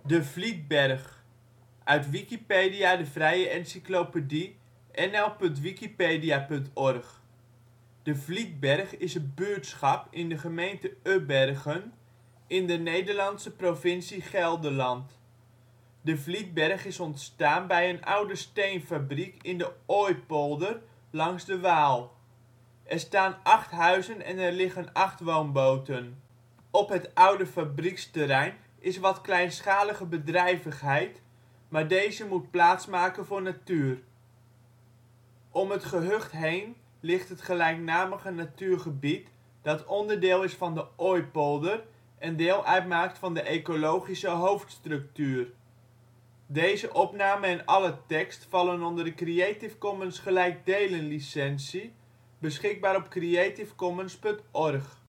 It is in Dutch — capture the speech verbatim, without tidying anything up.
De Vlietberg, uit Wikipedia, de vrije encyclopedie. N L punt wikipedia punt org. De Vlietberg is een buurtschap in de gemeente Ubbergen in de Nederlandse provincie Gelderland. De Vlietberg is ontstaan bij een oude steenfabriek in de Ooypolder langs de Waal. Er staan acht huizen en er liggen acht woonboten. Op het oude fabrieksterrein is wat kleinschalige bedrijvigheid, maar deze moet plaats maken voor natuur. Om het gehucht heen ligt het gelijknamige natuurgebied dat onderdeel is van de Ooypolder en deel uitmaakt van de ecologische hoofdstructuur. Deze opname en alle tekst vallen onder de Creative Commons gelijkdelen licentie, beschikbaar op creativecommons punt org